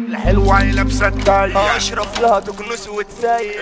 الحلوة لابسة الضيق اشرف لها تكنس وتسايق.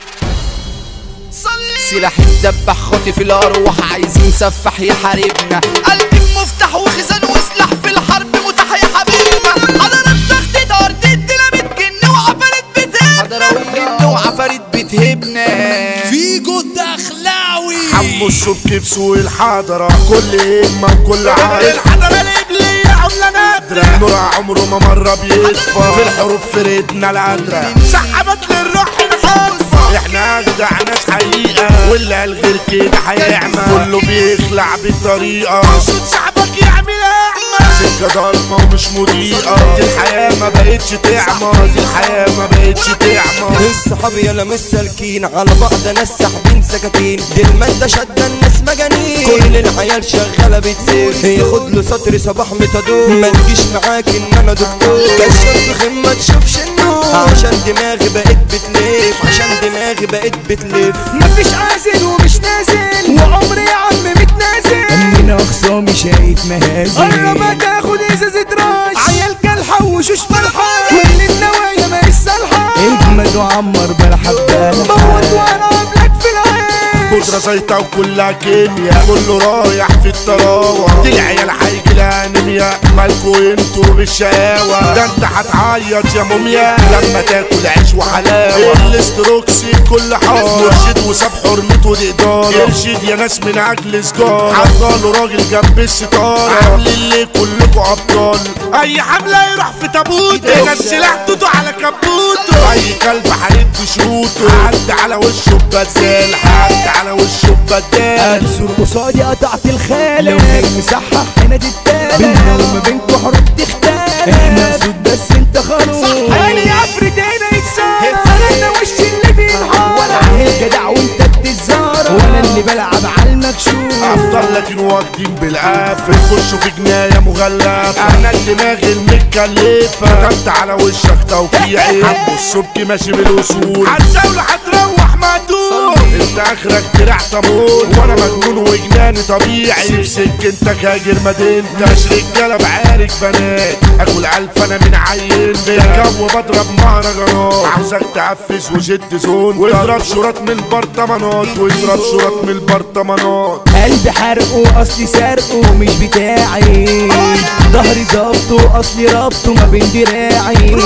سلاح الدبح خاطف الارواح عايزين سفاح يحاربنا. قلبي مفتاح وخزان وسلاح في الحرب متاح يا حبيبنا. حضرات تخطيط ارض الديناميت جن وعفاريت بتهبنا. جن وعفاريت بتهبنا. في جد اخلاوي حمو الشبك في سوق الحضرة كل همة وكل عارف. الحضرة الإبلية عملة نادرة نور عمره ما مرة بيطفى في الحروف فرقتنا القادرة. سحبت للروح الحاصة احنا اجدع ناس حقيقة واللي قال غير كده هيعمى كله بيخلع بالطريقة. صوت شعبك يعمل اعمى سكة ضلمة ومش مضيئة. دي الحياة ما بقتش تعمى. دي الحياة ما بقتش تعمى. الصحاب يلا مش سالكين على بعض ناس ساحبين سكاكين. دي المادة شادة الناس مجانين. كل العيال شغالة بتسير ياخد له سطر صباح متدور. ما تجيش معاك ان انا دكتور كشف في خيم ما تشوفش النور. عشان دماغي بقت بتلف عشان دماغي بقت بتلف. مفيش عازل ومش نازل وعمري يا عم متنازل. من اخصامي شايف مهازل. قرب ما تاخد ازازة راش عيال كالحة وشوش ملحة. كل النوايا ما السلحة. اجمد وعمر بلا حبانة موت وانا قبلك في العين. بودرة زيطة وكلها كيمياء كله رايح في الطراوة. دي العيال هيجي لها انيميا. مالكوا انتوا بالشقاوة ده انت هتعيط يا موميا لما تاكل عيش وحلاوة. الاستروكسي كل حارة مرشد وساب حرمته دي إدارة. يرشد يا ناس من أجل سجارة. عطاله راجل جنب الستارة. عاملين ليه كلكوا أبطال. أي حملة يروح في تابوته. هنا السلاح توتو على كبوته. أي كلب هيدي شروطه. عدى على وشه ببدال. عدى على وشه ببدال. انصر قصادي قطعت الخالة. لو هي مسحح هنا دي التالة. بينا وما بينكوا حروب تختلف. احنا صوت بس انت خروف. عيني عفريت هنا يتسار. انا وش اللي بينهار. وانا عيل جدع وانت بتتزار. وانا اللي بلعب على المكشوف. افضل لكن واخدين بالقافل. خشوا في جناية مغلفة. انا دماغي المتكلفة. كتبت على وشك توقيعي. حمو السبكي ماشي بالاصول. عالزاولة هتروح مقتول. انت اخرك دراع طابور. وانا مجنون وجناني طبيعي. سيب سكنتك هاجر مدينتك. مش رجالة بعارك بنات. اكل الف انا من عين. في الجو بضرب مهرجانات. عاوزك تقفز وشد زون. واضرب شراط من البرطمانات. واضرب شراط من البرطمانات. قلبي حرقه اصلي سرقه مش بتاعي. ظهري ظبطه اصلي ربطه ما بين دراعي.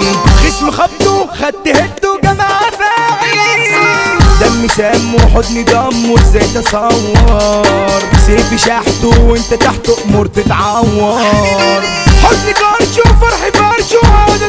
خصم خبطه خدت هده جماعة فاعي. دمي سم وحضني دم وازاي تصور. سيفي شحته وانت تحته امور تتعور. حضني كرش وفرحي فرش وقاعد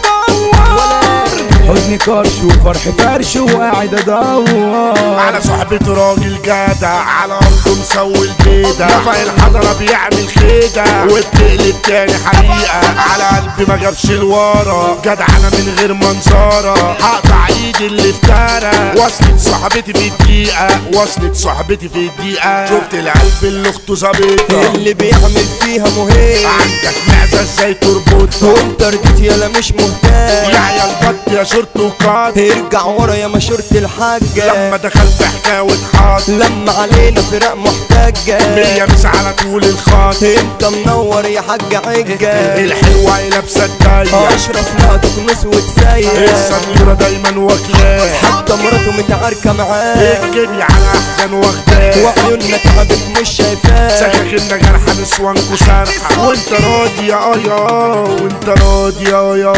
ادور. حضني كرش وفرحي فرش وقاعد ادور. على صحبة راجل جدع. على ارضه مسوي البيدة. رفع الحضرة بيعمل خيدة. وبتقلب تاني حقيقة. على قلبي ما جابش الورا. جدع انا من غير منظرة. هقطع ايدي اللي افترى. وصلت صحبتي في الدقيقة. وصلت صحبتي في الدقيقة. شفت القلب اللي اخته ظابطة. اللي بيعمل فيها مهم. عندك معزة ازاي تربطها. وانت رديت يلا مش مهتم. يا عيال بط يا شرط وقاد. ارجع ورا يا مشورة الحاجة. لما دخلت حكاية واتحط. لما علينا فراق محتاجة. مية مس على طول الخط. انت منور يا حاج عجة. الحلوة لابسة الضيق. اشرف لها تكنس وتسايق. السنورة دايما واكلاه. حتى مراته متعاركة معاه. الكيميا على احزان واخداه. وعيوننا تعبت مش شايفاه. سكاكيننا جرحة نسوانكو سارحة. وانت راضي يا وانت راضي يا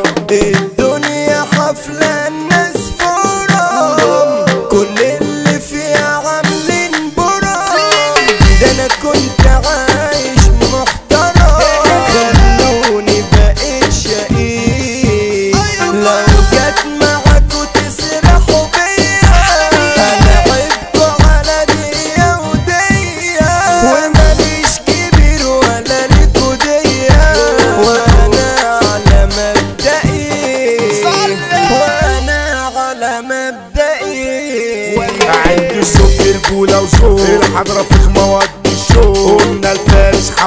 الدنيا حفلة الناس فرام. كل اللي فيها عاملين برام. ده انا كنت عايش محترم. خلوني بقيت شقيق. لو جت معاكوا تسرحوا بيا. انا عبكوا على ديا وديا. وماليش كبير ولا ليكوا ديا. وانا على مبدئي. وانا على مبدئي. عندي الصبح رجولة وذوق. الحضرة في مواد الشوق. قلنا الفارس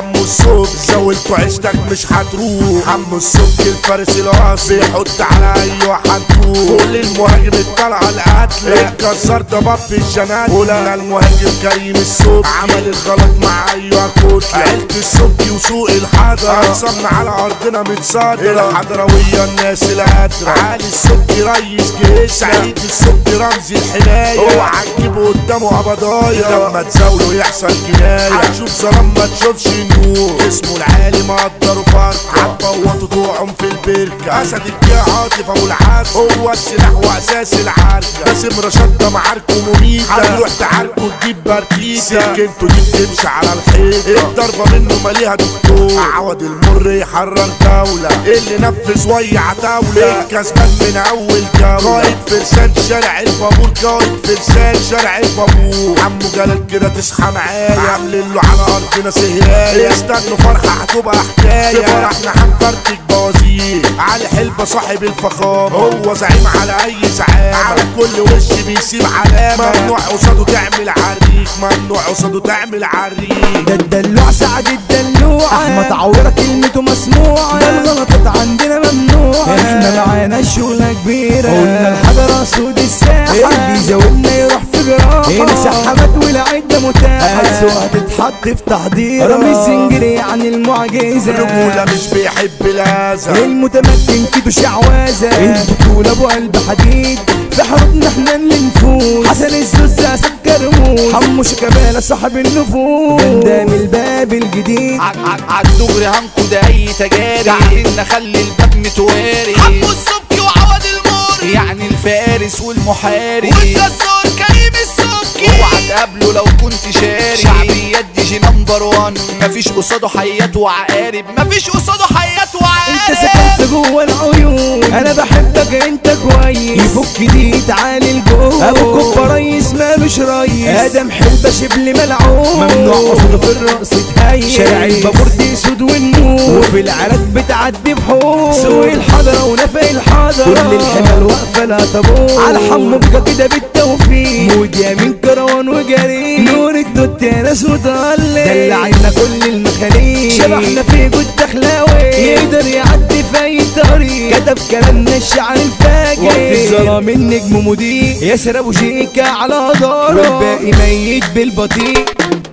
حمو الصوت زاولته عشتك مش هتروح. حمو الصوت الفارس الاصلي بيحط على اي واحد فوق المهاجم الطلعه القتل اتكسر ضباب في الجنات. ولا المهاجم كريم الصوت عمل الغلط مع ايوه كوتش عيلة الصبي وسوق الحضر اقسمنا على ارضنا متصدر الحضرويه الناس القادره. علي الصبي ريس جيش سعيد الصبي رمز الحمايه اوعى تجيبه قدامه قبضايا لما تزاوله يحصل جنايه. هتشوف ظلام ما تشوفش نور اسمه العالي مقدره فرقه هتبوظوا طوعهم في البركه. اسد الجيع عاطف ابو العز هو السلاح واساس العركه. باسم رشاد ده معاركه مميته هتروح تعاركه تجيب برتيته سكنته دي بتمشي على الحيطه الضربه منه ماليها دكتور. عوض المر يحرر دوله اللي نفذ ويع دوله الكسبان من اول جوله. قائد فرسان شارع البابور قائد فرسان شارع البابور. عمو جلال كده تصحى معايا عاملين له على ارضنا سهرايه استنوا فرحه هتبقى حكايه. في فرحنا هنفرتك بوازير علي حلبة صاحب الفخامه هو زعيم على اي زعامه على كل وش بيسيب علامه. ممنوع قصاده تعمل عريك ممنوع قصاده تعمل عريك. ده الدلوع سعد الدلوع احمد عوره كلمته مسموعه. ده الغلطات عندنا ممنوعه احنا معانا الشغله كبيره. قلنا الحضره سود الساحه اللي يزاولنا يروح في جراحه. انسحبت والعده متاحه السوق هتتحط في تحضير. رامي الزنجري عن المعجزه الرجوله مش بيحب الاذى المتمكن كده شعوذه. البطوله ابو قلب حديد في حروبنا احنا اللي نفوز. حسن الزوزة اسد كرموز حمو شيكابالا صاحب النفوذ. بندام الباب الجديد عالدغري هنقود اي تجاري قاعدين نخلي الباب متواري. حمو السبكي وعوض الموري يعني الفارس والمحاري والجسار كريم السبكي اوعى تقابله لو كنت شاري. شعبيات دي جي نمبر 1 مفيش قصاده حيات وعقارب مفيش قصاده حيات وعقارب. انت سكنت جوه العيون انا بحبك انت كويس. يفك دي تعالي الجو ابو كوبا ريس مالوش ريس. ادم حلبة شبل ملعون ممنوع قصده في الرقص تهيئ. شارع البابور دي سود والنور وفي العراك بتعدي بحور. سوق الحضرة ونفق الحضرة كل الحمل واقفة لا طابور. على حمو بقى كده بالتوفيق مود يمين كروان وجري. نور الدوت يا ناس مضلل دلعنا كل المخاليق. شبحنا في جود دخلاوي يقدر يعدي في اي طريق. كتب كلامنا الشعر الفاجر وقت الظلام النجم مضيء. ياسر ابو شيكة على داره والباقي ميت بالبطيء.